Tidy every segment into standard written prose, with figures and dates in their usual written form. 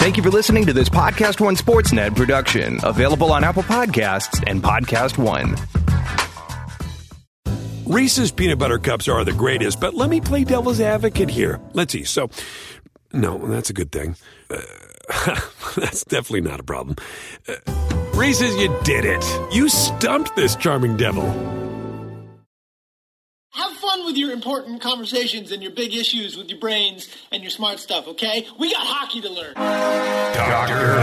Thank you for listening to this Podcast One Sportsnet production, available on Apple Podcasts and Podcast One. Reese's peanut butter cups are the greatest, but let me play devil's advocate here. Let's see. So, no, that's a good thing. That's definitely not a problem. Reese's, you did it. You stumped this charming devil. Have fun with your important conversations and your big issues with your brains and your smart stuff, okay? We got hockey to learn. Dr.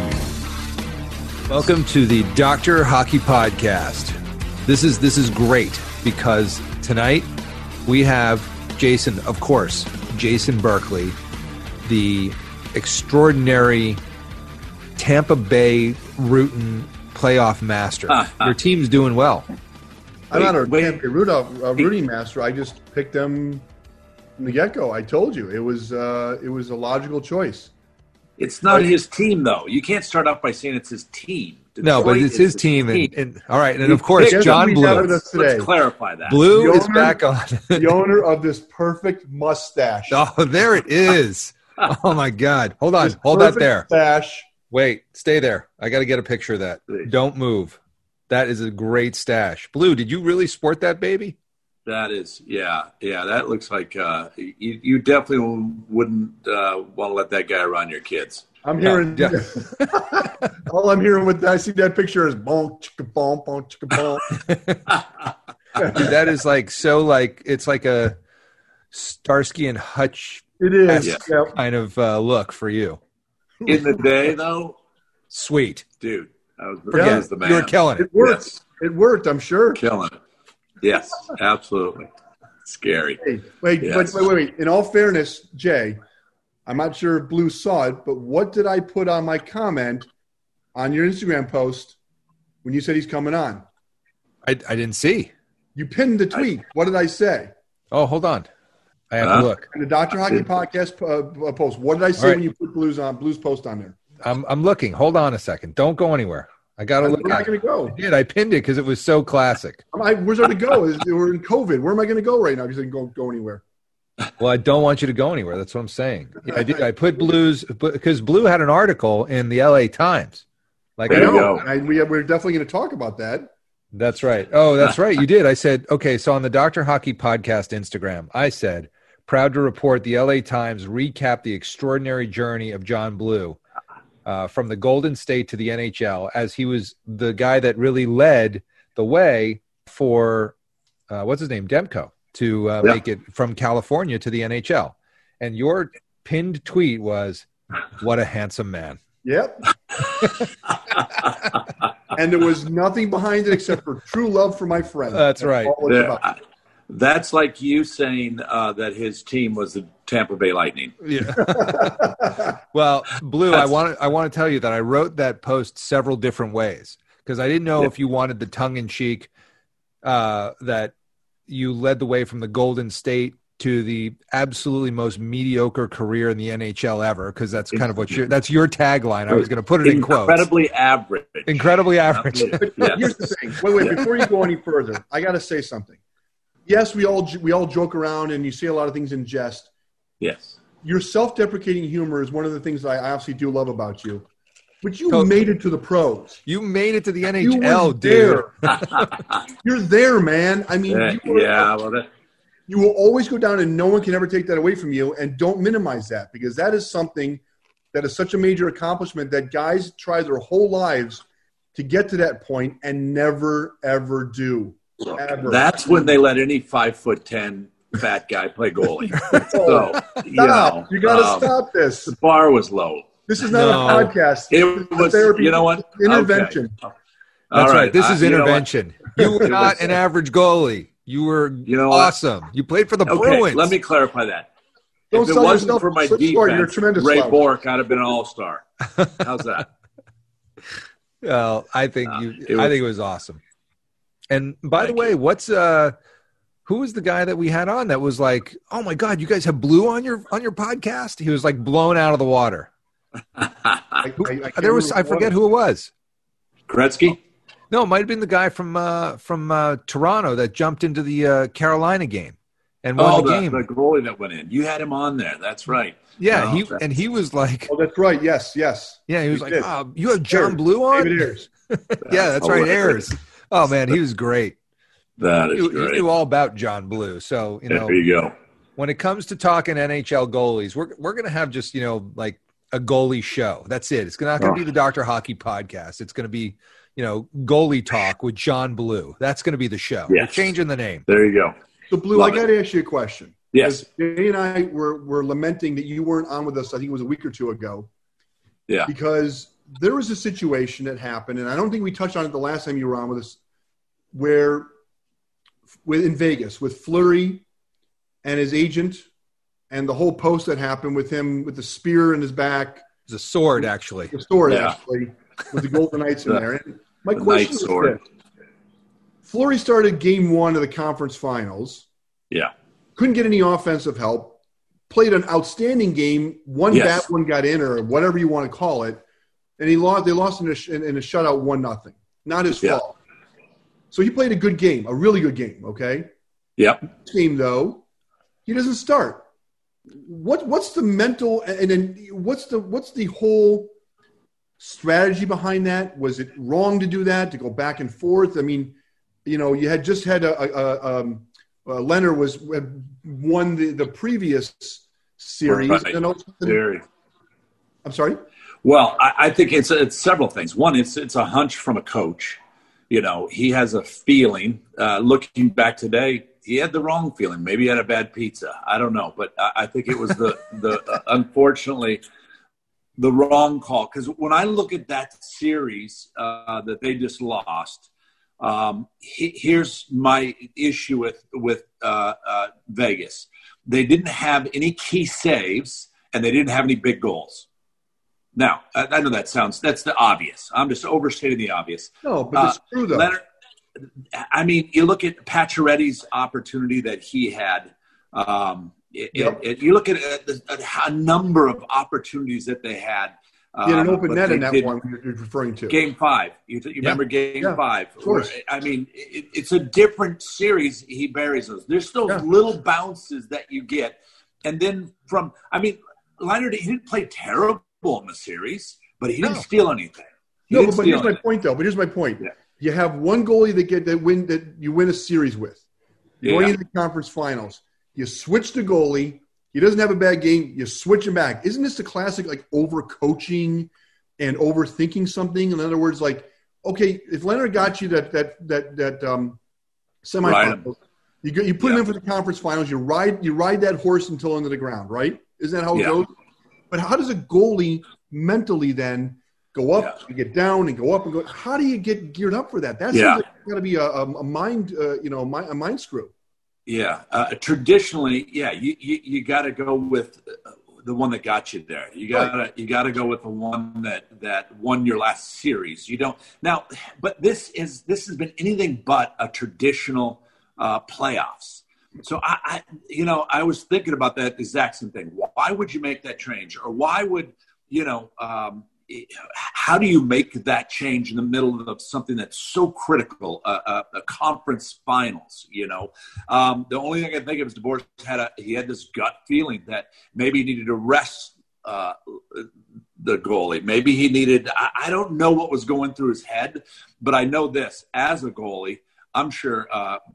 Hockey. Welcome to the Dr. Hockey Podcast. This is great because tonight we have Jason, of course, Jason Berkeley, the extraordinary Tampa Bay Rootin' playoff master. Your team's doing well. I'm not a Tampa Rooting master. I just picked them from the get-go. I told you it was a logical choice. It's not his team, though. You can't start off by saying it's his team. Detroit, no, but it's his team. And all right, and of course, John Blue. Let's clarify that. Blue is back on. The owner of this perfect mustache. Oh, there it is. Oh, my God. Hold on. Hold that there. Mustache. Wait. Stay there. I got to get a picture of that. Don't move. That is a great stash. Blue, did you really sport that baby? That is, yeah. That looks like you definitely wouldn't want to let that guy around your kids. I'm hearing all I'm hearing when I see that picture is boom, chicka boom, boom, chicka boom. Dude, that is it's like a Starsky and Hutch. It is kind of look for you. In the day, though, sweet dude. Forget the man. You were killing it. It worked. Yes. It worked. I'm sure. Killing it. Yes, absolutely. Scary. Hey, wait. In all fairness, Jay, I'm not sure if Blue saw it, but what did I put on my comment on your Instagram post when you said he's coming on? I didn't see. You pinned the tweet. What did I say? Oh, hold on. I have to look. In the Dr. Hockey Podcast post, what did I say when you put Blue's post on there? I'm looking. Hold on a second. Don't go anywhere. I got to look. Where am I going to go? I did. I pinned it because it was so classic. Where's there to go? We're in COVID. Where am I going to go right now? Because I can go anywhere. Well, I don't want you to go anywhere. That's what I'm saying. I did. I put Blue's because Blue had an article in the LA Times. I know. We're definitely going to talk about that. That's right. Oh, that's right. You did. I said, okay, so on the Dr. Hockey Podcast Instagram, I said, proud to report the LA Times recap the extraordinary journey of John Blue. From the Golden State to the NHL, as he was the guy that really led the way for, what's his name, Demko, to make it from California to the NHL. And your pinned tweet was, what a handsome man. Yep. And there was nothing behind it except for true love for my friend. That's right. That's like you saying that his team was the Tampa Bay Lightning. Yeah. Well, Blue, I want to tell you that I wrote that post several different ways because I didn't know if you wanted the tongue-in-cheek that you led the way from the Golden State to the absolutely most mediocre career in the NHL ever, because that's kind of that's your tagline. I was going to put it in quotes. Incredibly average. Incredibly average. But here's the thing. Wait. Before you go any further, I got to say something. Yes, we all joke around and you say a lot of things in jest. Yes. Your self-deprecating humor is one of the things that I obviously do love about you. But you made it to the pros. You made it to the NHL, dude. You're there, man. I mean, you will always go down and no one can ever take that away from you. And don't minimize that because that is something that is such a major accomplishment that guys try their whole lives to get to that point and never, ever do. Ever. That's when they let any 5'10" fat guy play goalie. You got to stop this. The bar was low. This is not a podcast. It was therapy. You know what? Intervention. Okay. That's right. This is intervention. You were not an average goalie. You were awesome. What? You played for the Bruins. Let me clarify that. If it wasn't for my defense, Ray Bourque, I'd have been an all-star. How's that? Well, I think it was awesome. And by the way, who was the guy that we had on that was like, oh my God, you guys have Blue on your podcast? He was like blown out of the water. I forget who it was. Gretzky? No, it might have been the guy from Toronto that jumped into the Carolina game and won the game. The goalie that went in. You had him on there. That's right. Yeah, he was like, oh, that's right. Yes. Yeah, he was like, oh, you have John Blue on? David Ayres. Yeah, that's right, Ayres. Oh man, he was great. That is great. He knew all about John Blue. So there you go. When it comes to talking NHL goalies, we're gonna have just like a goalie show. That's it. It's not gonna be the Dr. Hockey podcast. It's gonna be goalie talk with John Blue. That's gonna be the show. Yes. We're changing the name. There you go. So Blue, I got to ask you a question. Yes. Jay and I were lamenting that you weren't on with us. I think it was a week or two ago. Yeah. Because there was a situation that happened, and I don't think we touched on it the last time you were on with us, where in Vegas with Fleury and his agent and the whole post that happened with him with the spear in his back. It was a sword, actually. The sword, actually, with the Golden Knights in there. And my question is this. Fleury started game 1 of the conference finals. Yeah. Couldn't get any offensive help. Played an outstanding game. Bat one got in, or whatever you want to call it. And they lost in a shutout 1-0. Not his fault. So he played a good game, a really good game, okay? Yep. This game, though, he doesn't start. What's the mental and then what's the whole strategy behind that? Was it wrong to do that, to go back and forth? I mean, you had just had Leonard had won the previous series. Right. I'm sorry? Well, I think it's several things. One, it's a hunch from a coach. He has a feeling. Looking back today, he had the wrong feeling. Maybe he had a bad pizza. I don't know. But I think it was the unfortunately, the wrong call. Because when I look at that series that they just lost, here's my issue with Vegas. They didn't have any key saves, and they didn't have any big goals. Now, I know that's the obvious. I'm just overstating the obvious. No, but it's true, though. Leonard, you look at Pacioretty's opportunity that he had. You look at a number of opportunities that they had. He had an open net in that one you're referring to. Game 5. You remember Game 5? Of course. I mean, it's a different series. He buries those. There's still little bounces that you get. And then Leonard, he didn't play terrible in the series, but he didn't steal anything. But here's my point, though. Yeah. You have one goalie that you win a series with. Going into the conference finals. You switch the goalie. He doesn't have a bad game. You switch him back. Isn't this the classic overcoaching and overthinking something? In other words, okay, if Leonard got you that semifinals, you put him in for the conference finals. You ride that horse until into the ground, right? Isn't that how it goes? But how does a goalie mentally then go up and get down and go up and go? How do you get geared up for that? That's got to be a mind, a mind screw. Yeah. Traditionally, you got to go with the one that got you there. You got to go with the one that won your last series. You don't now, but this has been anything but a traditional playoffs. So I was thinking about that exact same thing. Why would you make that change, or why would how do you make that change in the middle of something that's so critical, a conference finals? The only thing I can think of is DeBoer had this gut feeling that maybe he needed to rest the goalie. Maybe he needed. I don't know what was going through his head, but I know this: as a goalie, I'm sure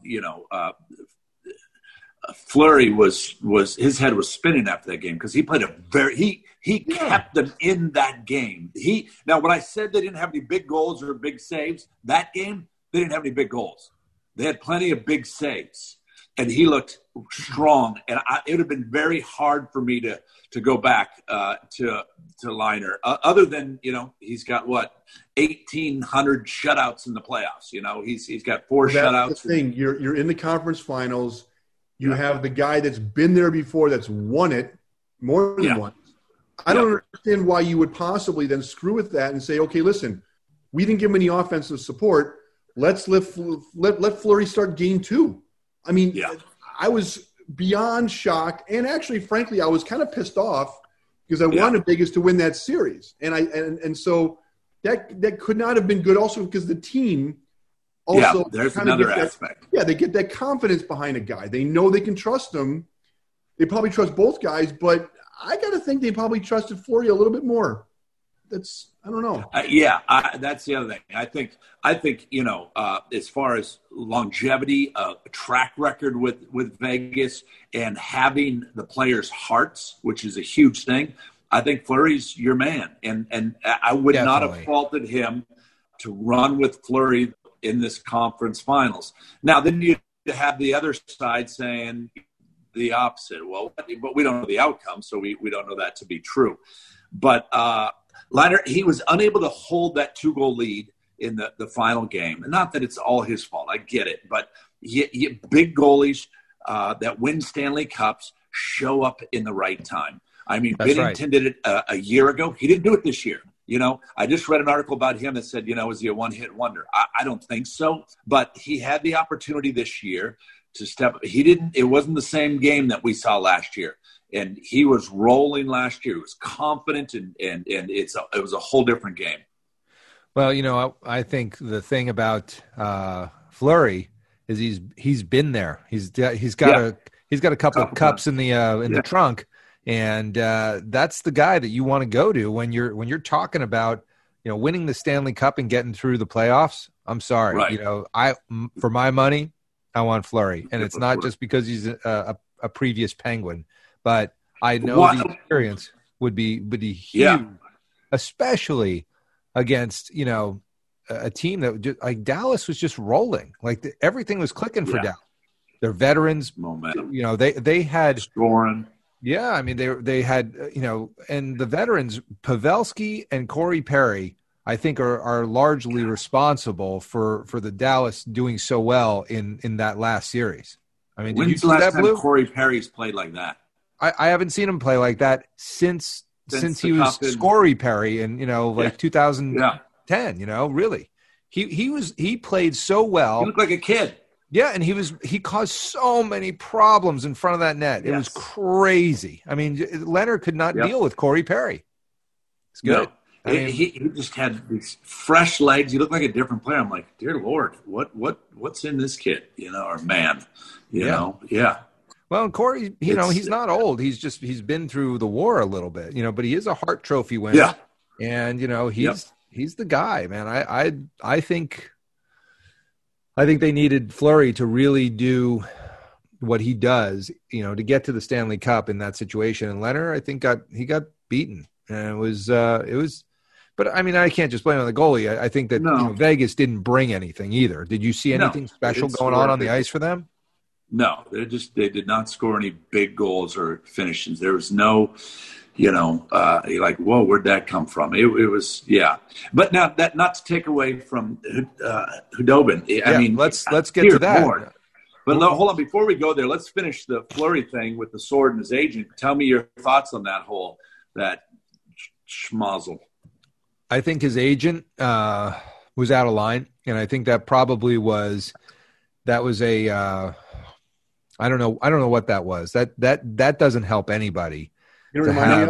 Fleury was his head was spinning after that game because he played he kept them in that game. Now when I said they didn't have any big goals or big saves, that game they didn't have any big goals. They had plenty of big saves, and he looked strong. And it would have been very hard for me to go back to Liner, other than he's got 1,800 shutouts in the playoffs. He's got 4 shutouts. That's the thing. You're in the conference finals. You have the guy that's been there before, that's won it more than once. I don't understand why you would possibly then screw with that and say, okay, listen, we didn't give him any offensive support. Let's let Fleury start game 2. I mean, I was beyond shocked, and actually, frankly, I was kind of pissed off because I wanted Vegas to win that series, and so that could not have been good. Also, because the team also there's another aspect. They get that confidence behind a guy. They know they can trust him. They probably trust both guys, but I got to think they probably trusted Fleury a little bit more. I don't know. That's the other thing. I think as far as longevity, track record with Vegas, and having the players' hearts, which is a huge thing, I think Fleury's your man. And I would not have faulted him to run with Fleury in this conference finals. Now, then you have the other side saying the opposite. Well, but we don't know the outcome, so we don't know that to be true. But Leonard, he was unable to hold that 2-goal lead in the final game. And not that it's all his fault. I get it. But big goalies that win Stanley Cups show up in the right time. I mean, Binnington did it a year ago. He didn't do it this year. I just read an article about him that said, is he a one-hit wonder? I don't think so. But he had the opportunity this year to step – it wasn't the same game that we saw last year. And he was rolling last year. He was confident, and it was a whole different game. Well, I think the thing about Fleury is he's been there. He's got a couple of cups in the trunk, and that's the guy that you want to go to when you're talking about winning the Stanley Cup and getting through the playoffs. I'm sorry, right. For my money, I want Fleury, and it's not just because he's a previous Penguin. But I know the experience would be huge, especially against a team that Dallas was just rolling. Everything was clicking for Dallas. Their veterans, momentum. They had scoring. Yeah, I mean they had and the veterans Pavelski and Corey Perry, I think are largely responsible for the Dallas doing so well in that last series. I mean, when's the last time Corey Perry's played like that? I haven't seen him play like that since he was Scory Perry in 2010. Really, he played so well. He looked like a kid. Yeah, and he caused so many problems in front of that net. It was crazy. I mean, Leonard could not deal with Corey Perry. It's good. No. He just had these fresh legs. He looked like a different player. I'm like, dear Lord, what's in this kid? Or man, you know? Yeah. Well, Corey, he's not old. He's been through the war a little bit, but he is a Hart Trophy winner. Yeah. And, he's the guy, man. I think they needed Fleury to really do what he does, to get to the Stanley Cup in that situation. And Leonard, I think he got beaten. And it was, but I mean, I can't just blame on the goalie. I think that Vegas didn't bring anything either. Did you see anything special going on the ice for them? No, they did not score any big goals or finishes. There was no, you're like, whoa, where'd that come from? It was, But now that not to take away from Khudobin. I mean, let's get to that. More. But no, hold on, before we go there, let's finish the Fleury thing with the sword and his agent. Tell me your thoughts on that schmozzle. I think his agent was out of line, and I think that probably was a. I don't know what that was. That doesn't help anybody. It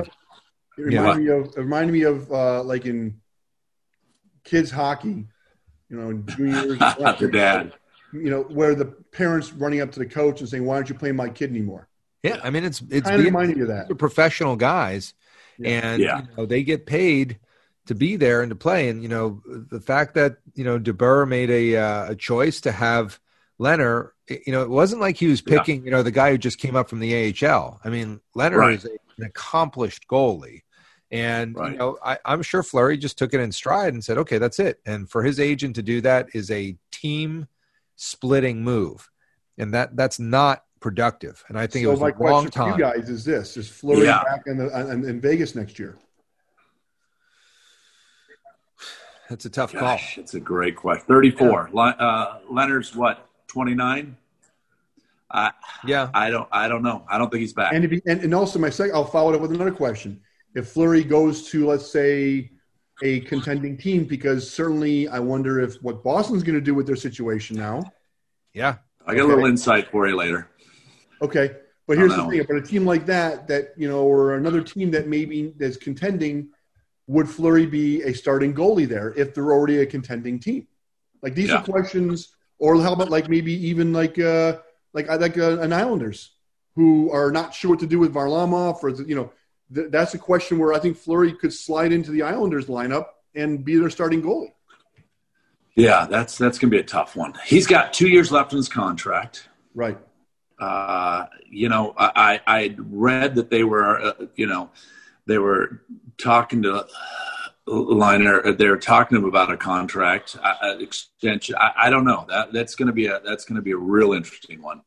reminded me of like in kids hockey, juniors. The dad. Where the parents running up to the coach and saying, "Why aren't you playing my kid anymore?" Yeah, I mean it's kind of reminding you of that. They're professional guys, and they get paid to be there and to play. And the fact that DeBoer made a choice to have Leonard, it wasn't like he was picking, the guy who just came up from the AHL. I mean, Leonard is an accomplished goalie. And, I'm sure Fleury just took it in stride and said, okay, that's it. And for his agent to do that is a team splitting move. And that's not productive. And I think it was a long time. So my question to you guys is this: is Fleury back in Vegas next year? That's a tough call. It's a great question. 34. Yeah. Leonard's what? 29. I don't know. I don't think he's back. And also I'll follow it up with another question. If Fleury goes to, let's say, a contending team, because certainly I wonder if what Boston's going to do with their situation now. Yeah, I got a little insight for you later. Okay, but here's the thing: but a team like that, or another team that maybe is contending, would Fleury be a starting goalie there if they're already a contending team? Like these are questions, or how about like maybe even like an Islanders who are not sure what to do with Varlamov, or that's a question where I think Fleury could slide into the Islanders lineup and be their starting goalie. Yeah, that's going to be a tough one. He's got 2 years left in his contract. Right. I read that they were talking to Liner. They were talking to him about a contract extension. I don't know. That's going to be a real interesting one.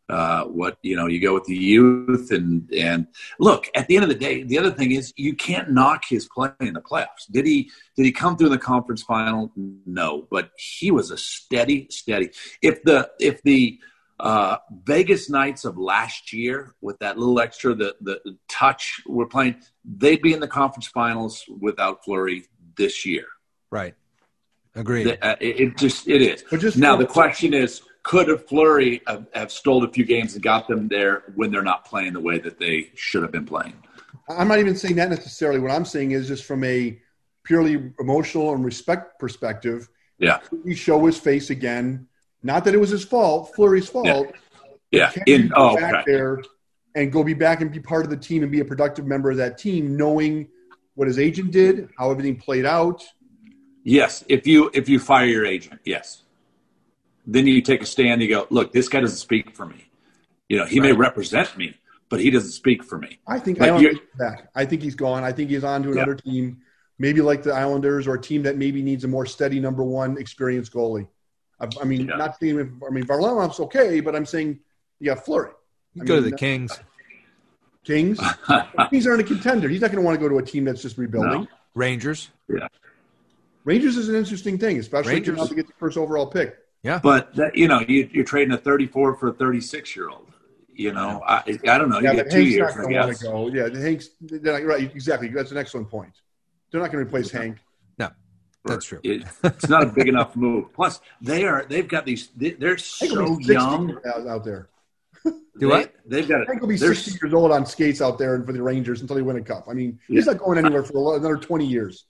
You go with the youth and look, at the end of the day, the other thing is you can't knock his play in the playoffs. Did he come through the conference final? No, but he was a steady. If the Vegas Knights of last year with that little extra, the touch we're playing, they'd be in the conference finals without Fleury this year. Right. Agreed. It is. Now the question is, could a Fleury have stole a few games and got them there when they're not playing the way that they should have been playing? I'm not even saying that necessarily. What I'm saying is just from a purely emotional and respect perspective. Yeah. He show his face again. Not that it was his fault, Fleury's fault. Yeah. Back there and go be back and be part of the team and be a productive member of that team, knowing what his agent did, how everything played out. Yes. If you fire your agent, yes. Then you take a stand and you go, look, this guy doesn't speak for me. He may represent me, but he doesn't speak for me. I think he's back. I think he's gone. I think he's on to another team, maybe like the Islanders, or a team that maybe needs a more steady number one experienced goalie. Not saying Varlamov's okay, but I'm saying you got Fleury. Go to the Kings. Kings aren't a contender. He's not going to want to go to a team that's just rebuilding. No. Rangers. Yeah. Rangers is an interesting thing, especially if you're about to get the first overall pick. Yeah, but you're trading a 34 for a 36-year-old. I don't know. You get 2 years. Not want to go. Yeah, Hank's right. Exactly. That's an excellent point. They're not going to replace Hank. No, that's true. It's not a big enough move. Plus, they've got these. They're so young out there. Do what? They've got. Hank will be 60 years old on skates out there and for the Rangers until they win a cup. He's not going anywhere for another 20 years.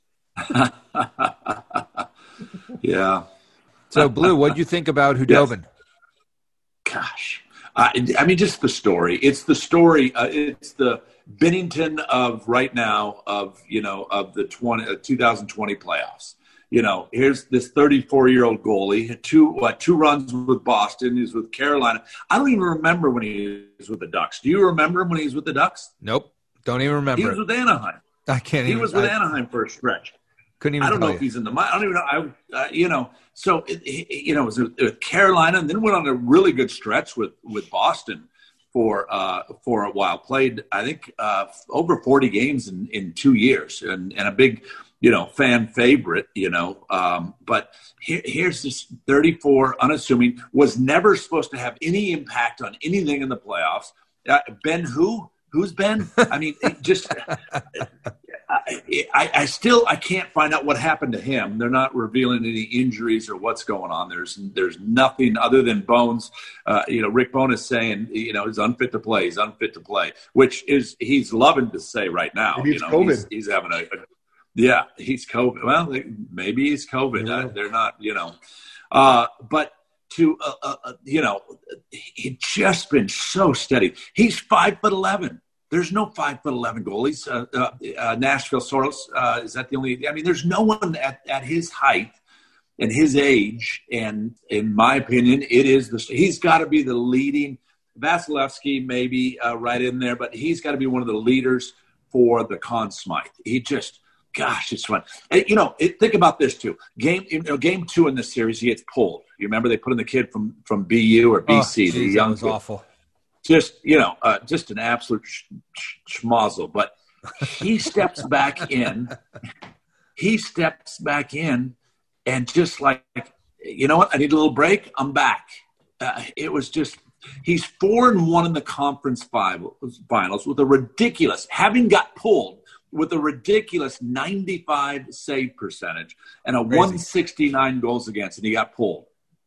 Yeah. So, Blue, what did you think about Hudobin? Gosh. Just the story. It's the story. It's the Binnington of right now of the 2020 playoffs. Here's this 34-year-old goalie, two runs with Boston. He's with Carolina. I don't even remember when he was with the Ducks. Do you remember him when he was with the Ducks? Nope. Don't even remember. He was with Anaheim. I can't even. He was with Anaheim for a stretch. Couldn't even. I don't know if he's in the. I don't even know. So it was with Carolina, and then went on a really good stretch with Boston for a while. Played, I think, over 40 games in 2 years, and a big, fan favorite. But here's this 34, unassuming, was never supposed to have any impact on anything in the playoffs. Ben who? Who's Ben? I can't find out what happened to him. They're not revealing any injuries or what's going on. There's nothing other than Bones. Rick Bones saying, he's unfit to play. He's unfit to play, which is he's loving to say right now. Maybe it's COVID. He's having he's COVID. Well, maybe he's COVID. Yeah. They're not, but to he'd just been so steady. He's 5'11". There's no 5'11" goalies. Nashville Soros, is that the only? There's no one at his height and his age. And in my opinion, he's got to be the leading. Vasilevsky maybe right in there, but he's got to be one of the leaders for the Conn Smythe. It's fun. Think about this too. Game 2 in this series, he gets pulled. You remember they put in the kid from BU or BC, the young kid. Awful. Just an absolute schmozzle. But he steps back in. And just like, you know what? I need a little break. I'm back. It was just he's 4-1 in the conference finals with a ridiculous, having got pulled with a ridiculous 95 save percentage and a 169 goals against, and he got pulled.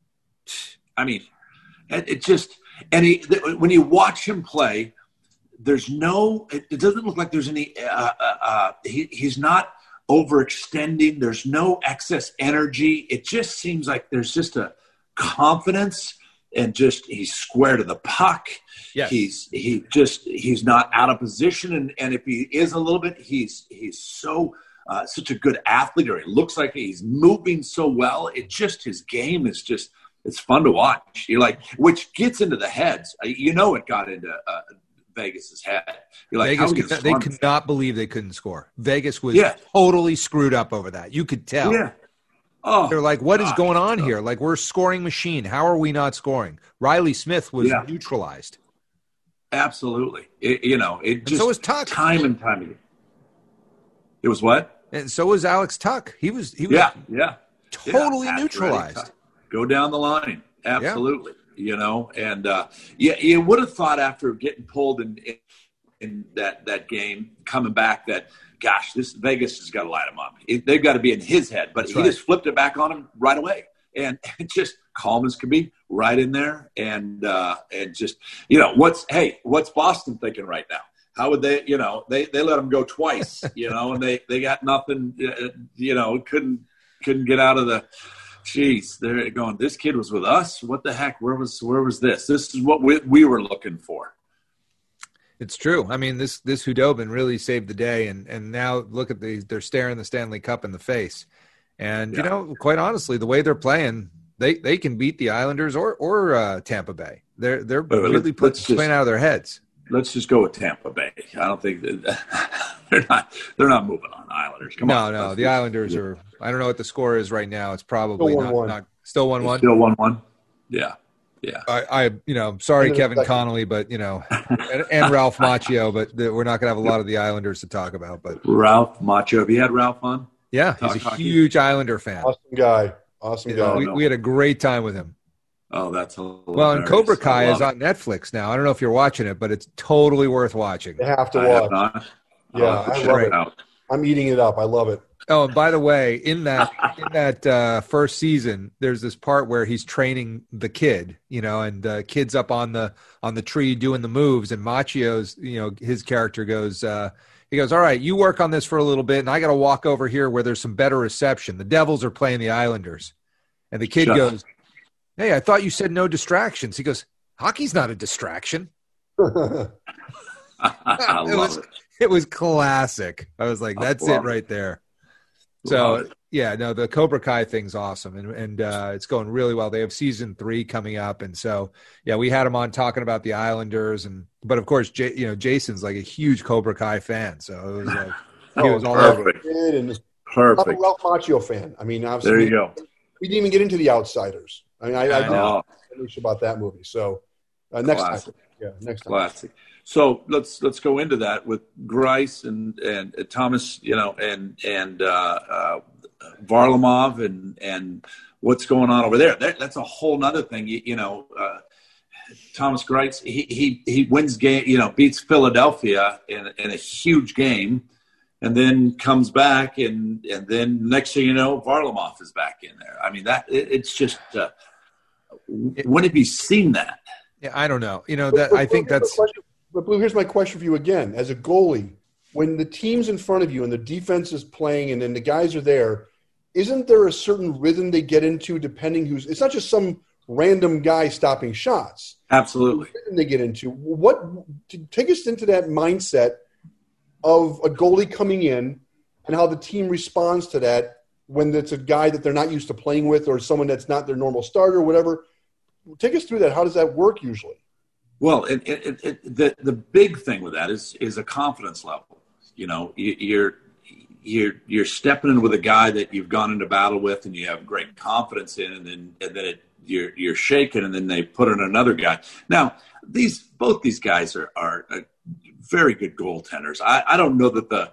It just. And when you watch him play, it doesn't look like there's any. He's not overextending. There's no excess energy. It just seems like there's just a confidence, and just he's square to the puck. Yes. He's not out of position, and if he is a little bit, he's so such a good athlete, or he looks like he's moving so well. It just, his game is just, it's fun to watch. You're like, which gets into the heads. It got into Vegas's head. You're like, Vegas, they could not believe they couldn't score. Vegas was totally screwed up over that. You could tell. Yeah. Oh, they're like, what is going on here? Like, we're a scoring machine. How are we not scoring? Riley Smith was neutralized. Absolutely. It just, so was Tuck. Time and time again. It was what? And so was Alex Tuck. He was totally neutralized. Go down the line. Absolutely. And you would have thought after getting pulled in that game, coming back, that, gosh, this Vegas has got to light him up. They've got to be in his head. But he just flipped it back on him right away. And just calm as can be, right in there. And just, what's Boston thinking right now? How would they, they let them go twice, and they got nothing, couldn't get out of the, geez, they're going, this kid was with us. What the heck? Where was this? This is what we were looking for. It's true. I mean, this Hudobin really saved the day. And now look at they're staring the Stanley Cup in the face. And, quite honestly, the way they're playing, they can beat the Islanders or Tampa Bay. They're really playing out of their heads. Let's just go with Tampa Bay. I don't think they're not moving on Islanders. Come on. No, the Islanders are. I don't know what the score is right now. It's probably not still 1-1. Still 1-1. Yeah. Sorry, Kevin Connolly, but and Ralph Macchio, but we're not going to have a lot of the Islanders to talk about. But Ralph Macchio, have you had Ralph on? Yeah, he's a huge Islander fan. Awesome guy. We had a great time with him. Oh, that's hilarious. Well, and Cobra Kai is on Netflix now. I don't know if you're watching it, but it's totally worth watching. You have to watch. I love it. I'm eating it up. I love it. Oh, and by the way, in that first season, there's this part where he's training the kid, and the kid's up on the tree doing the moves, and Macchio's, his character goes, he goes, all right, you work on this for a little bit, and I got to walk over here where there's some better reception. The Devils are playing the Islanders, and the kid goes, hey, I thought you said no distractions. He goes, hockey's not a distraction. I love it. It was classic. I was like, that's it right there. So, the Cobra Kai thing's awesome, and it's going really well. They have season 3 coming up, and so, we had him on talking about the Islanders, but of course, Jason's like a huge Cobra Kai fan, so it was like, he was all over it. Perfect. I'm a Ralph Macchio fan. I mean, obviously, there you go. We didn't even get into The Outsiders. I mean, I know about that movie. So next time. Yeah, next time. Classic. So let's go into that with Greiss and Thomas, and Varlamov and what's going on over there. That's a whole nother thing. Thomas Greiss, he wins game, beats Philadelphia in a huge game, and then comes back, and then next thing you know, Varlamov is back in there. I mean, it's just when have you seen that? Yeah, I don't know. I think that's. But Blue, here's my question for you again. As a goalie, when the team's in front of you and the defense is playing and then the guys are there, isn't there a certain rhythm they get into depending who's – it's not just some random guy stopping shots. Absolutely. The rhythm they get into. Take us into that mindset of a goalie coming in and how the team responds to that when it's a guy that they're not used to playing with or someone that's not their normal starter or whatever. Take us through that. How does that work usually? Well, the big thing with that is a confidence level. You're stepping in with a guy that you've gone into battle with and you have great confidence in, and then you're shaken, and then they put in another guy. Now, both these guys are very good goaltenders. I don't know that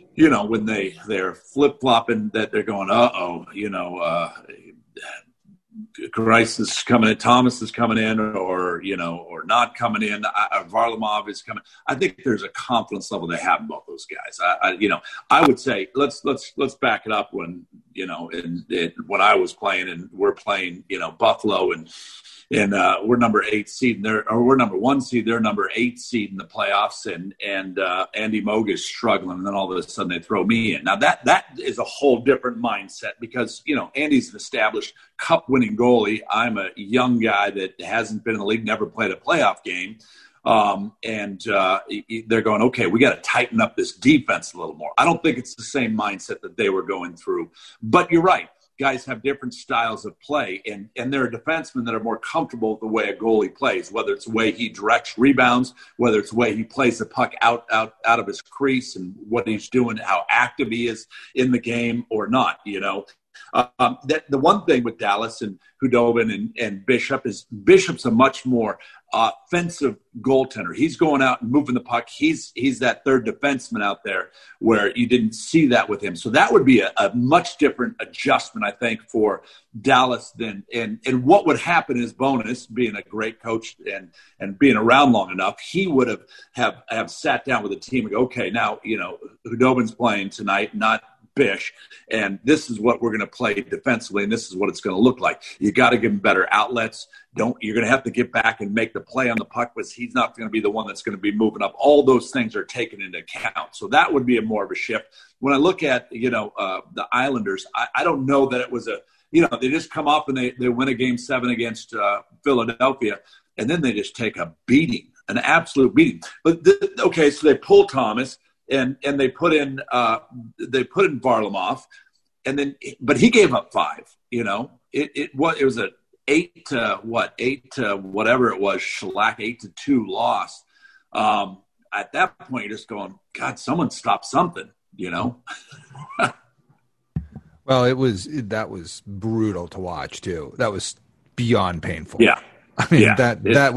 when they're flip flopping that they're going, Grice is coming in, Thomas is coming in, or not coming in. Varlamov is coming. I think there's a confidence level they have in both those guys. I would say let's back it up when when I was playing and we're playing Buffalo and we're number 8 seed, we're number 1 seed. They're number 8 seed in the playoffs, and Andy Moog is struggling, and then all of a sudden they throw me in. Now that is a whole different mindset because Andy's an established cup-winning goalie. I'm a young guy that hasn't been in the league, never played a playoff game, and they're going, okay, we got to tighten up this defense a little more. I don't think it's the same mindset that they were going through, but you're right. Guys have different styles of play, and there are defensemen that are more comfortable with the way a goalie plays, whether it's the way he directs rebounds, whether it's the way he plays the puck out of his crease and what he's doing, how active he is in the game or not, That the one thing with Dallas and Khudobin and Bishop is Bishop's a much more offensive goaltender. He's going out and moving the puck. He's that third defenseman out there where you didn't see that with him. So that would be a much different adjustment, I think, for Dallas than and what would happen is Bowness, being a great coach and being around long enough, he would have sat down with the team and go, okay, now Khudobin's playing tonight, not Bish, and this is what we're going to play defensively, and this is what it's going to look like. You got to give him better outlets. You're going to have to get back and make the play on the puck, because he's not going to be the one that's going to be moving up. All those things are taken into account. So that would be more of a shift. When I look at the Islanders, I don't know that it was they just come off and they win a Game 7 against Philadelphia, and then they just take a beating, an absolute beating. But so they pull Thomas. And they put in Varlamov, but he gave up 5. It was a 8 to whatever it was, shellac 8-2 loss. At that point, you're just going, God, someone stop something, Well, that was brutal to watch too. That was beyond painful. Yeah, I mean that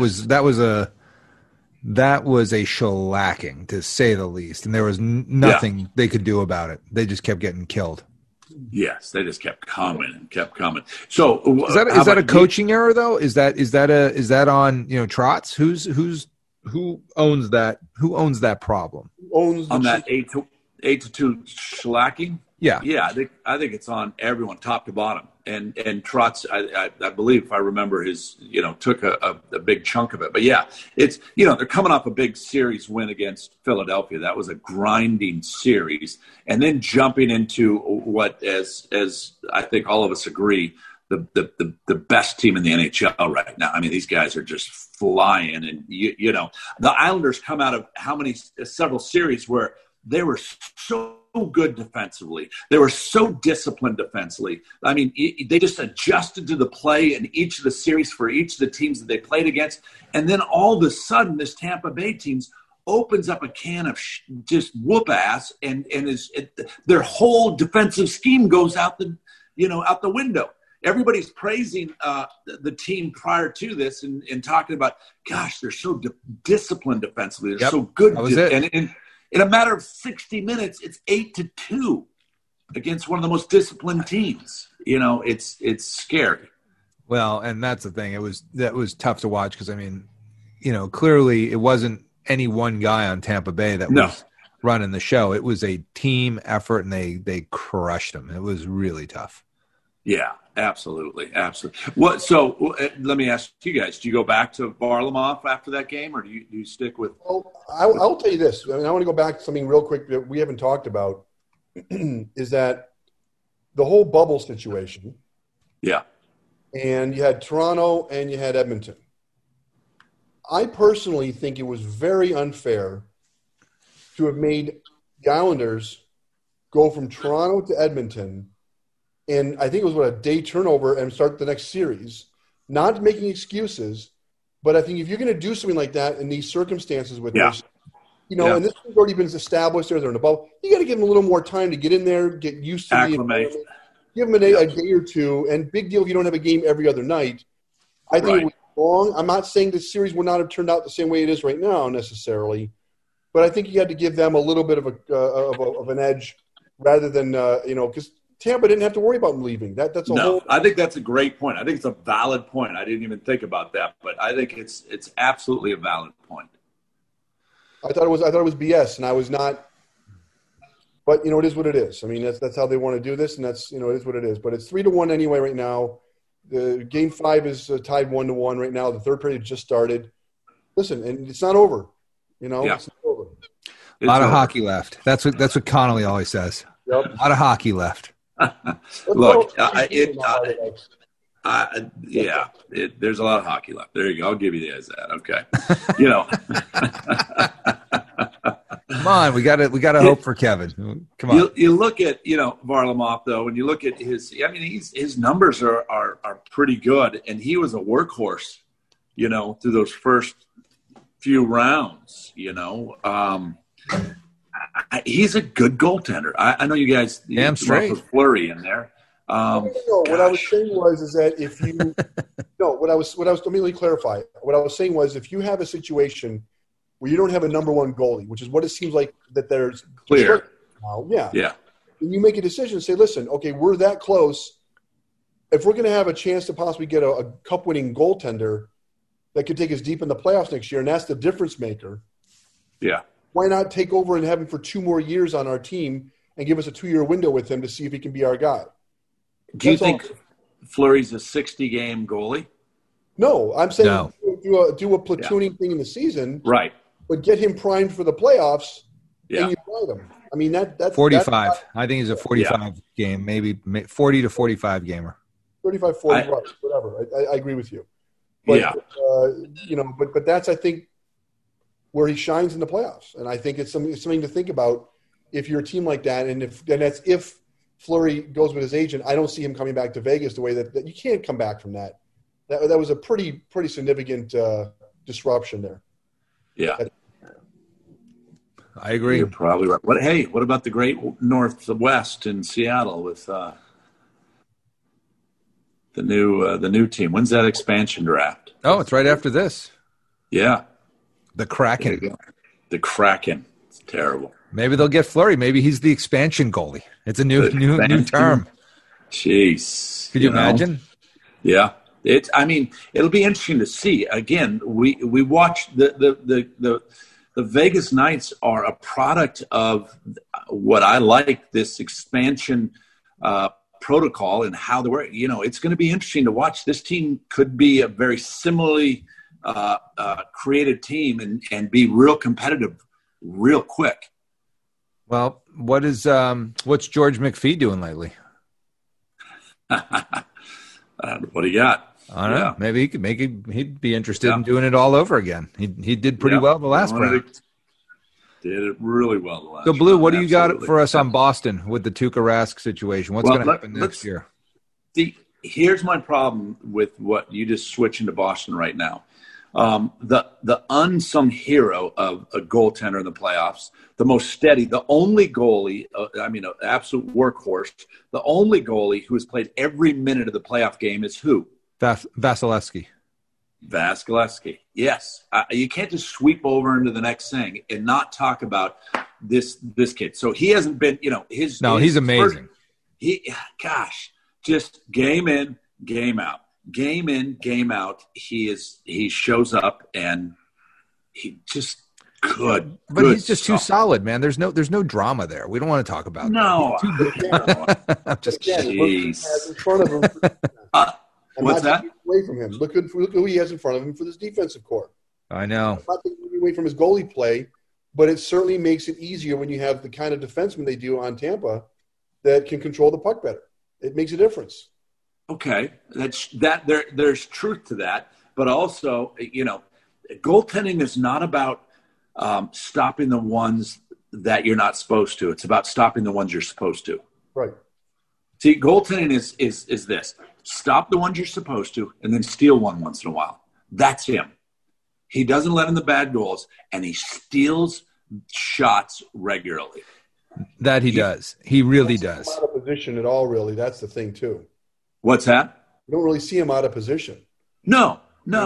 was a shellacking, to say the least, and there was nothing they could do about it. They just kept getting killed. Yes, they just kept coming and kept coming. So is that a coaching error though? Is that on Trotz? Who owns that? Who owns that problem? Owns on that 8-2 shellacking? Yeah. I think it's on everyone, top to bottom. And Trotz, I believe, if I remember, took a big chunk of it. But yeah, it's they're coming off a big series win against Philadelphia. That was a grinding series, and then jumping into what, as I think all of us agree, the best team in the NHL right now. I mean, these guys are just flying, and the Islanders come out of several series where they were so good defensively. They were so disciplined defensively. I mean, they just adjusted to the play in each of the series for each of the teams that they played against. And then all of a sudden, this Tampa Bay team opens up a can of just whoop ass, and their whole defensive scheme goes out the window. Everybody's praising the team prior to this and talking about, gosh, they're so disciplined defensively. They're so good. That was it. And in a matter of 60 minutes, it's 8-2 against one of the most disciplined teams. It's scary. Well, and that's the thing. That was tough to watch because, I mean, clearly it wasn't any one guy on Tampa Bay that was running the show. It was a team effort, and they crushed them. It was really tough. Yeah, absolutely. So let me ask you guys, do you go back to Varlamov after that game, or do you stick with? Well, I'll tell you this. I mean, I want to go back to something real quick that we haven't talked about, is that the whole bubble situation. Yeah. And you had Toronto and you had Edmonton. I personally think it was very unfair to have made the Islanders go from Toronto to Edmonton, and I think it was a day turnover, and start the next series. Not making excuses, but I think if you're going to do something like that in these circumstances with this, and this has already been established, they're in the bubble, you got to give them a little more time to get in there, get used to the environment. Give them a day or two, and big deal if you don't have a game every other night. I think it was wrong. I'm not saying the series would not have turned out the same way it is right now necessarily, but I think you had to give them a little bit of an edge rather than because Tampa didn't have to worry about him leaving. That's a whole. I think that's a great point. I think it's a valid point. I didn't even think about that, but I think it's absolutely a valid point. I thought it was BS, and I was not. But it is what it is. I mean, that's how they want to do this, and that's it is what it is. But it's 3-1 anyway right now. The game 5 is tied 1-1 right now. The third period just started. Listen, and it's not over. Yeah. It's not over. A lot of hockey left. That's what Connolly always says. Yep. A lot of hockey left. Look, there's a lot of hockey left. There you go. I'll give you that. Okay. Come on, we got to hope for Kevin. Come on. You look at Varlamov though, and you look at his numbers are pretty good, and he was a workhorse, through those first few rounds. He's a good goaltender. I know you guys. Damn straight. With Fleury in there. No. What I was saying is that if you let me clarify. What I was saying was if you have a situation where you don't have a number one goalie, which is what it seems like that there's clear now, yeah. And you make a decision and say, listen, okay, we're that close. If we're going to have a chance to possibly get a cup-winning goaltender that could take us deep in the playoffs next year, and that's the difference maker. Yeah. Why not take over and have him for 2 more years on our team and give us a 2-year window with him to see if he can be our guy? Do you think Fleury's a 60-game goalie? No, I'm saying do a platooning thing in the season. Right. But get him primed for the playoffs, and you ride him. I mean, that's 45. I think he's a 45 game, maybe 40 to 45 gamer. 35, 40, whatever. I agree with you. But, but that's, I think, where he shines in the playoffs. And I think it's something to think about if you're a team like that. And that's if Fleury goes with his agent. I don't see him coming back to Vegas the way that you can't come back from that. That was a pretty significant disruption there. Yeah. I agree. You're probably right. What about the great Northwest in Seattle with the new team? When's that expansion draft? Oh, it's right after this. Yeah. The Kraken. The Kraken. It's terrible. Maybe they'll get Fleury. Maybe he's the expansion goalie. It's a new term. Jeez. Could you imagine? Yeah. It'll be interesting to see. Again, we watched the Vegas Knights are a product of what I like, this expansion protocol and how they work. It's going to be interesting to watch. This team could be a very similarly created team and be real competitive real quick. Well, what's George McPhee doing lately? What do you got? I don't know. Maybe he could he'd be interested in doing it all over again. He did pretty well the last round. Did it really well the last So, Blue, round. what do you got for us on Boston with the Tuukka Rask situation? What's going to happen next year? Here's my problem with what you just switch into Boston right now. The unsung hero of a goaltender in the playoffs, the most steady, the only goalie, an absolute workhorse, the only goalie who has played every minute of the playoff game is who? Vasilevsky. Yes. You can't just sweep over into the next thing and not talk about this kid. So he hasn't been, he's amazing. Just game in, game out. Game in, game out. He shows up and he just good. But he's just too solid, man. There's no drama there. We don't want to talk about that. I'm just kidding. What's that? Away from him. Look who he has in front of him for this defensive core. I know. I'm not taking away from his goalie play, but it certainly makes it easier when you have the kind of defenseman they do on Tampa that can control the puck better. It makes a difference. Okay, there's truth to that, but also, goaltending is not about stopping the ones that you're not supposed to. It's about stopping the ones you're supposed to. Right. See, goaltending is this: stop the ones you're supposed to, and then steal one once in a while. That's him. He doesn't let in the bad goals, and he steals shots regularly. That he does. He really does. Not out of position at all, really. That's the thing too. What's that? You don't really see him out of position. No.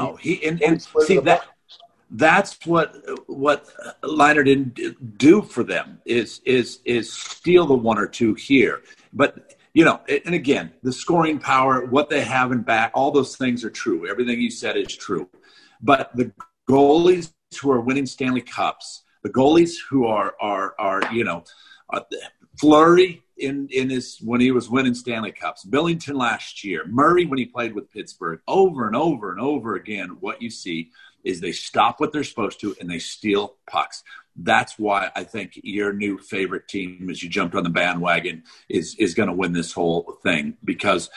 That's what Liner didn't do for them is steal the one or two here. But and again, the scoring power, what they have in back, all those things are true. Everything you said is true. But the goalies who are winning Stanley Cups, the goalies who are Fleury in his when he was winning Stanley Cups, Billington last year, Murray when he played with Pittsburgh, over and over and over again, what you see is they stop what they're supposed to and they steal pucks. That's why I think your new favorite team, as you jumped on the bandwagon, is going to win this whole thing because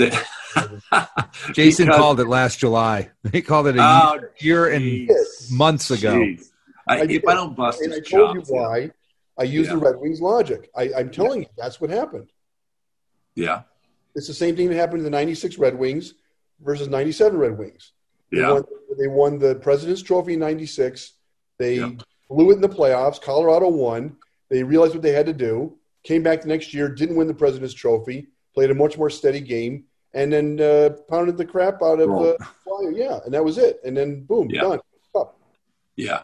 Jason called it last July. He called it a year and months ago. If I don't bust his chops, I told you chops, why I use the Red Wings logic. I'm telling you, that's what happened. Yeah. It's the same thing that happened to the 96 Red Wings versus 97 Red Wings. They won the President's Trophy in 96. They blew it in the playoffs. Colorado won. They realized what they had to do, came back the next year, didn't win the President's Trophy, played a much more steady game, and then pounded the crap out of the Flyers. Yeah, and that was it. And then, boom, done. Up. Yeah.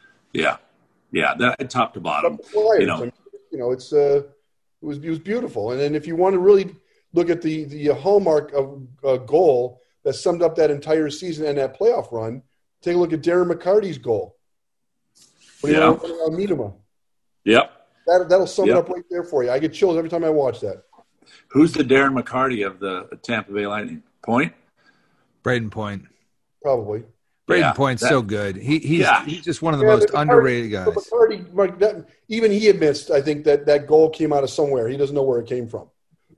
That top to bottom. It was beautiful. And then if you want to really look at the hallmark of a goal that summed up that entire season and that playoff run, take a look at Darren McCarty's goal. Miedema. Yep. That'll sum it up right there for you. I get chills every time I watch that. Who's the Darren McCarty of the Tampa Bay Lightning? Point? Braden Point. Probably. Braden Point's so good. He's just one of the most underrated guys. McCarty, even he admits, I think, that goal came out of somewhere. He doesn't know where it came from.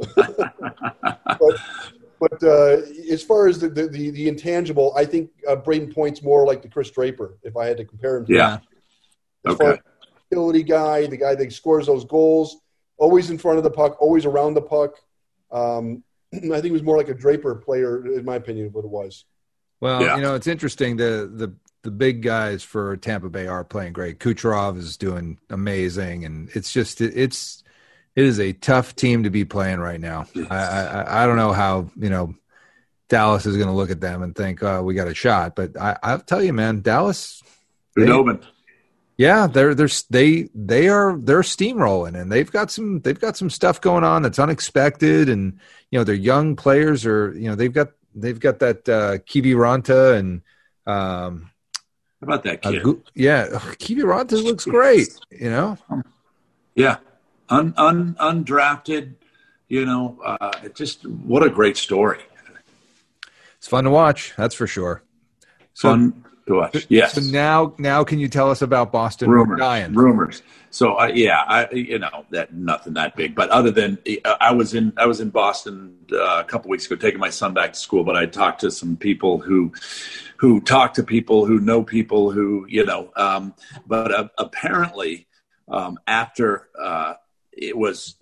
But as far as the intangible, I think Braden Point's more like the Chris Draper, if I had to compare him to him. As far as the utility guy, the guy that scores those goals, always in front of the puck, always around the puck. I think he was more like a Draper player, in my opinion, of what it was. Well, it's interesting. The big guys for Tampa Bay are playing great. Kucherov is doing amazing, and it's just it is a tough team to be playing right now. I don't know how Dallas is going to look at them and think we got a shot, but I'll tell you, man, Dallas. Yeah, they're steamrolling, and they've got some stuff going on that's unexpected, and their young players are they've got that Kiviranta and how about that kid? Kiviranta looks great. Yeah, undrafted. Just what a great story. It's fun to watch. That's for sure. Fun to watch. Yes. So now, can you tell us about Boston? Rumors. So that nothing that big, but other than I was in Boston a couple weeks ago, taking my son back to school. But I talked to some people who talk to people who know people who But apparently, after it was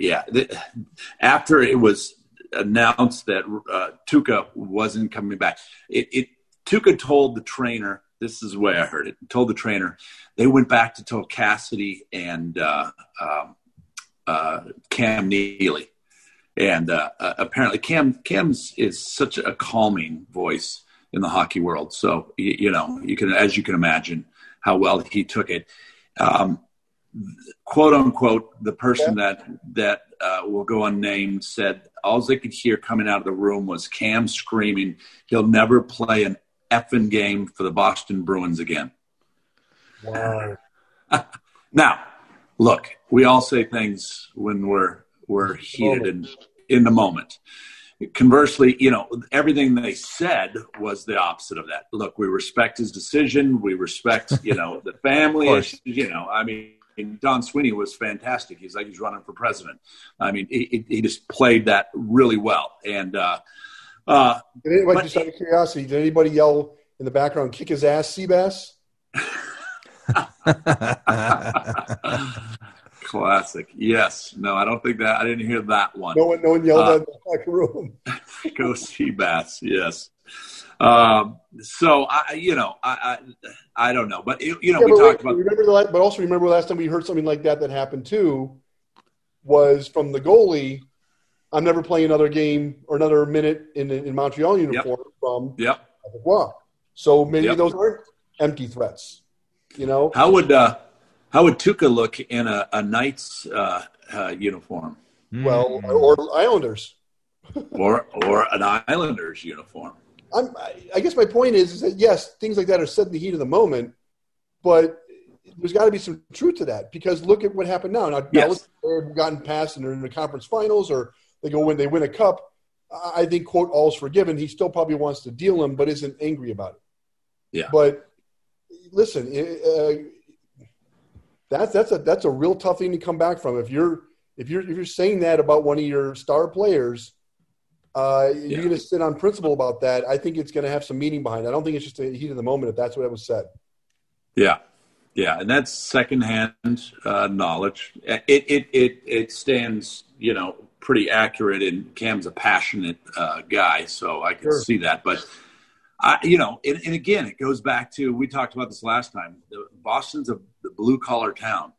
announced that Tuukka wasn't coming back, Tuukka told the trainer, this is the way I heard it, told the trainer, they went back to tell Cassidy and Cam Neely. And apparently Cam's is such a calming voice in the hockey world. So, you can, as you can imagine, how well he took it. Quote unquote, the person that will go unnamed said all they could hear coming out of the room was Cam screaming, he'll never play an effing game for the Boston Bruins again. Wow. Now, look, we all say things when we're heated and in the moment. Conversely, everything they said was the opposite of that. Look, we respect his decision. We respect, the family issues, Don Sweeney was fantastic. He's like he's running for president. He just played that really well. And just out of curiosity, did anybody yell in the background, "Kick his ass, Seabass"? Classic. Yes. No, I don't think that. I didn't hear that one. No one yelled that in the back room. Go Seabass. Yes. So I don't know, but we talked about. But also remember last time we heard something like that happened too, was from the goalie. I'm never playing another game or another minute in Montreal uniform from. Yep. Wow. So maybe those aren't empty threats. How would Tuukka look in a Knights uniform? Well, or Islanders. or an Islanders uniform. I guess my point is that, yes, things like that are said in the heat of the moment, but there's got to be some truth to that, because look at what happened now. Now they've gotten past and they're in the conference finals, or they win a cup. I think, quote, all's forgiven. He still probably wants to deal him, but isn't angry about it. Yeah. But listen, that's a real tough thing to come back from. If you're saying that about one of your star players, you're going to sit on principle about that. I think it's going to have some meaning behind it. I don't think it's just a heat of the moment if that's what was said. Yeah. Yeah, and that's secondhand knowledge. It stands, pretty accurate. And Cam's a passionate guy, so I can see that. But and again, it goes back to, we talked about this last time. Boston's the blue collar town.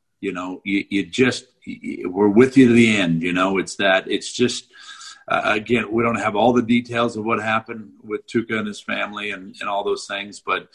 We're with you to the end. It's that. It's just again, we don't have all the details of what happened with Tuukka and his family and all those things, but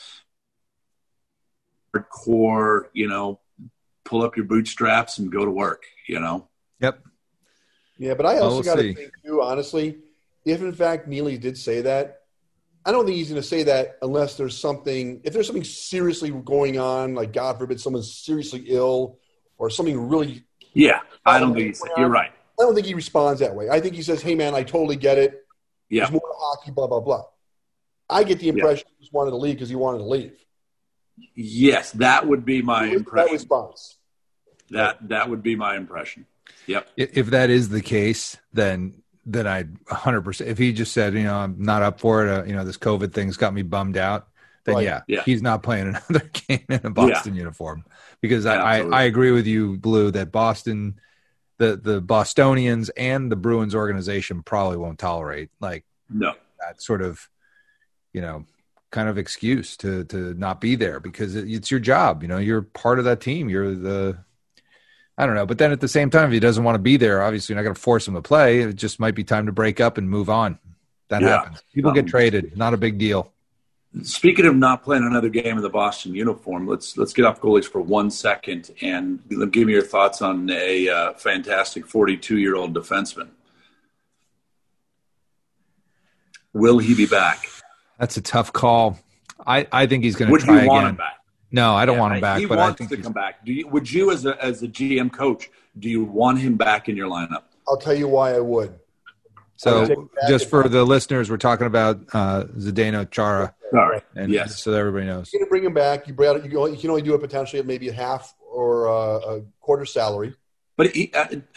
hardcore, pull up your bootstraps and go to work, Yep. Yeah, but I also got to think too, honestly, if in fact Neely did say that, I don't think he's going to say that unless there's something seriously going on, like God forbid someone's seriously ill or something really. Yeah, I don't think you're right. I don't think he responds that way. I think he says, hey man, I totally get it. Yeah. There's more to hockey, blah, blah, blah. I get the impression he just wanted to leave because he wanted to leave. Yes, that would be my impression. That response. That would be my impression. Yep. If that is the case, then I'd 100%. If he just said, I'm not up for it, this COVID thing's got me bummed out, then he's not playing another game in a Boston uniform. Because I agree with you, Blue, that Boston, the Bostonians and the Bruins organization probably won't tolerate that sort of, kind of excuse to not be there, because it's your job. You're part of that team. You're I don't know. But then at the same time, if he doesn't want to be there, obviously you're not going to force him to play. It just might be time to break up and move on. That happens. People get traded. Not a big deal. Speaking of not playing another game in the Boston uniform, let's get off goalies for 1 second and give me your thoughts on a fantastic 42-year-old defenseman. Will he be back? That's a tough call. I think he's going to try again. Would you want him back? No, I don't want him back. But I think to come back. Would you, as a GM coach, do you want him back in your lineup? I'll tell you why I would. So, just for the listeners, we're talking about Zdeno Chara. Sorry. And so everybody knows. You're going to bring him back. You can only do it potentially at maybe a half or a quarter salary. But you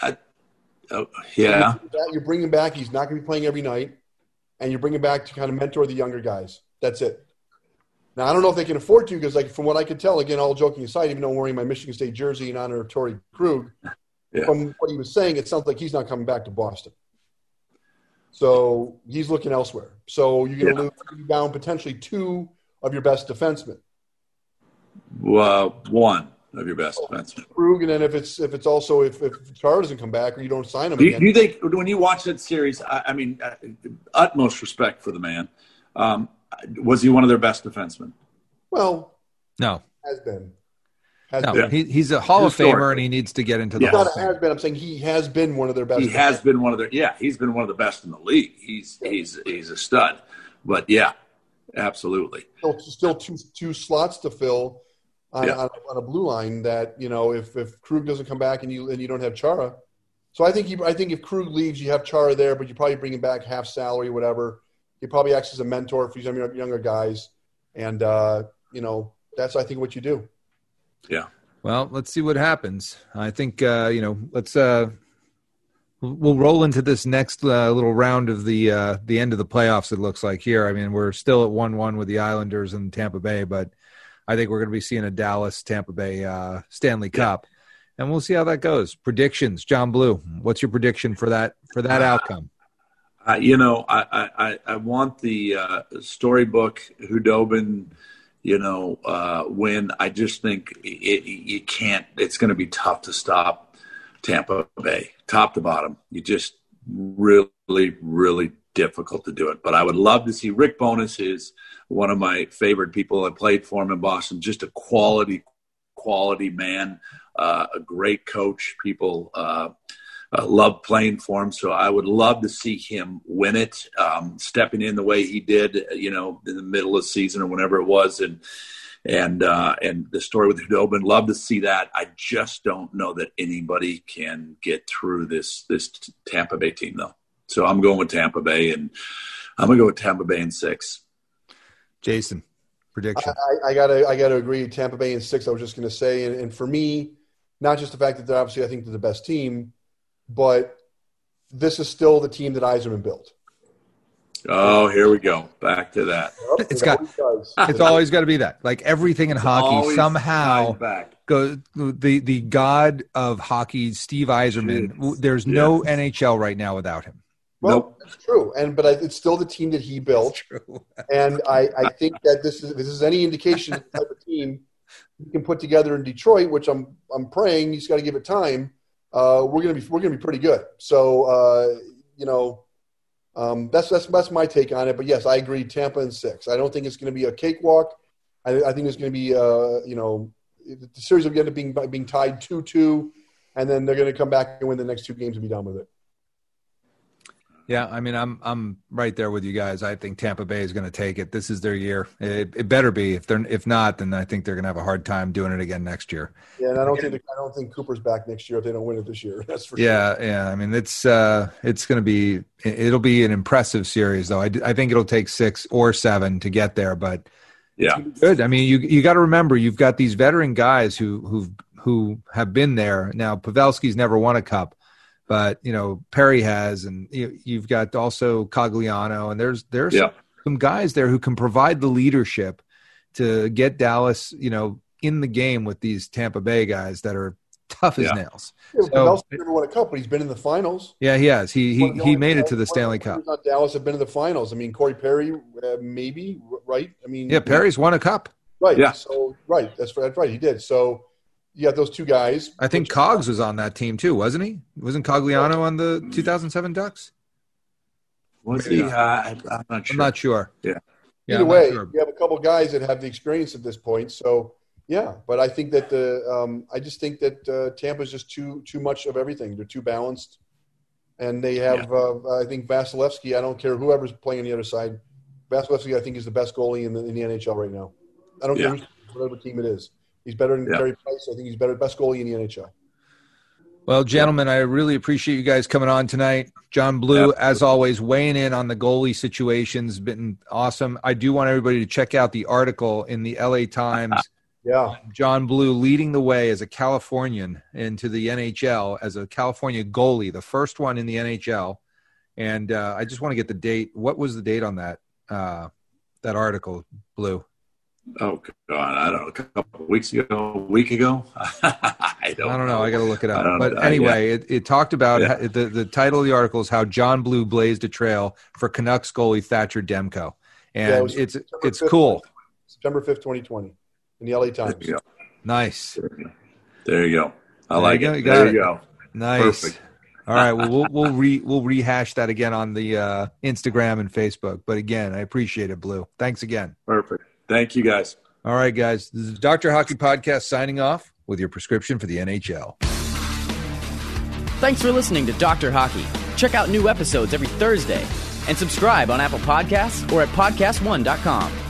bring him back. He's not going to be playing every night. And you bring him back to kind of mentor the younger guys. That's it. Now, I don't know if they can afford to, because from what I could tell, again, all joking aside, even though I'm wearing my Michigan State jersey in honor of Torrey Krug, from what he was saying, it sounds like he's not coming back to Boston. So he's looking elsewhere. So you're going to lose down potentially 2 of your best defensemen. One of your best defensemen. Krug, and then if Chara doesn't come back or you don't sign him again. Do you think, when you watch that series, utmost respect for the man, was he one of their best defensemen? Well, no. Has been. He's a Hall of Famer, and he needs to get into the Hall of Fame. Has been. I'm saying he has been one of their best. He's been one of the best in the league. He's a stud. But absolutely. Still two slots to fill on a blue line that, if Krug doesn't come back and you don't have Chara. So I think if Krug leaves, you have Chara there, but you probably bring him back half salary, whatever. He probably acts as a mentor for some younger guys. And, that's, I think, what you do. Yeah. Well, let's see what happens. I think, let's we'll roll into this next little round of the end of the playoffs, it looks like here. I mean, we're still at 1-1 with the Islanders and Tampa Bay, but I think we're going to be seeing a Dallas-Tampa Bay Stanley Cup. And we'll see how that goes. Predictions, John Blue. What's your prediction for that outcome? I want the storybook Hudobin, win. I just think you can't. It's going to be tough to stop Tampa Bay, top to bottom. You just really, really difficult to do it. But I would love to see Rick Bowness is one of my favorite people. I played for him in Boston. Just a quality man, a great coach. People love playing for him. So I would love to see him win it, stepping in the way he did, in the middle of the season or whenever it was. And the story with Khudobin, love to see that. I just don't know that anybody can get through this Tampa Bay team, though. So I'm going with Tampa Bay, and I'm going to go with Tampa Bay in 6. Jason, prediction. I gotta agree. Tampa Bay in 6. I was just going to say, and for me, not just the fact that they're obviously, I think they're the best team, but this is still the team that Yzerman built. Oh, here we go. Back to that. It's always got to be that. Like everything in hockey somehow goes. The god of hockey, Steve Yzerman. There's no NHL right now without him. Well, that's true, but it's still the team that he built, and I think that this is any indication of the type of team he can put together in Detroit, which I'm praying he's got to give it time. We're gonna be pretty good. So that's my take on it. But yes, I agree. Tampa in 6. I don't think it's going to be a cakewalk. I think it's going to be the series will end up being tied 2-2, and then they're going to come back and win the next 2 games and be done with it. Yeah, I mean, I'm right there with you guys. I think Tampa Bay is going to take it. This is their year. It better be. If not, then I think they're going to have a hard time doing it again next year. Yeah, and I don't think Cooper's back next year if they don't win it this year. That's for sure. Yeah. I mean, it's going to be. It'll be an impressive series, though. I think it'll take 6 or 7 to get there, but yeah, good. I mean, you got to remember you've got these veteran guys who have been there. Now, Pavelski's never won a cup. But, Perry has, and you've got also Cogliano, and there's some guys there who can provide the leadership to get Dallas, in the game with these Tampa Bay guys that are tough as nails. Yeah, Pavelski never won a cup, but he's been in the finals. Yeah, he has. He made it to the Stanley Cup. Dallas have been in the finals. I mean, Corey Perry, maybe, right? I mean, yeah, Perry's won a cup. Right. Yeah. So that's right. He did. So. You got those 2 guys. I think Cogs was on that team too, wasn't he? Wasn't Cogliano on the 2007 Ducks? Was he? I'm not sure. Yeah. Either way, you have a couple guys that have the experience at this point. So, yeah. But I think that I just think that Tampa's just too much of everything. They're too balanced. And they have, I think, Vasilevsky. I don't care whoever's playing on the other side. Vasilevsky, I think, is the best goalie in the NHL right now. I don't care whatever team it is. He's better than Carey Price. I think he's best goalie in the NHL. Well, gentlemen, I really appreciate you guys coming on tonight. John Blue, as always, weighing in on the goalie situation's been awesome. I do want everybody to check out the article in the LA Times. John Blue leading the way as a Californian into the NHL as a California goalie, the first one in the NHL. And I just want to get the date. What was the date on that article, Blue? Oh, God, I don't know, a couple of weeks ago, a week ago? I don't know. I got to look it up. But anyway, it talked about the title of the article is how John Blue blazed a trail for Canucks goalie Thatcher Demko. And it's cool. September 5th, 2020 in the LA Times. There you go. Nice. There you go. I like it. There you go. Nice. Perfect. All right. Well, we'll rehash that again on the Instagram and Facebook. But again, I appreciate it, Blue. Thanks again. Perfect. Thank you, guys. All right, guys. This is Dr. Hockey Podcast signing off with your prescription for the NHL. Thanks for listening to Dr. Hockey. Check out new episodes every Thursday and subscribe on Apple Podcasts or at podcastone.com.